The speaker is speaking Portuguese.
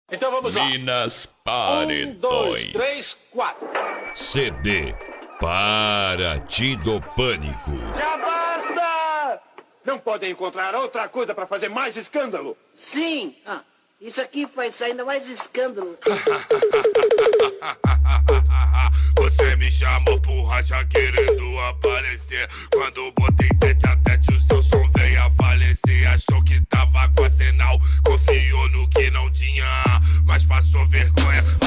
Então vamos lá. Minas 1, Paredões. 2, 3, 4. CD Partido Pânico. Já basta! Não podem encontrar outra coisa para fazer mais escândalo? Sim. Isso aqui faz ainda mais escândalo. Você me chamou, porra, já querendo aparecer. Quando botei tete a tete, o seu som veio a falecer. Achou que tava com arsenal, confiou no que não tinha, mas passou vergonha.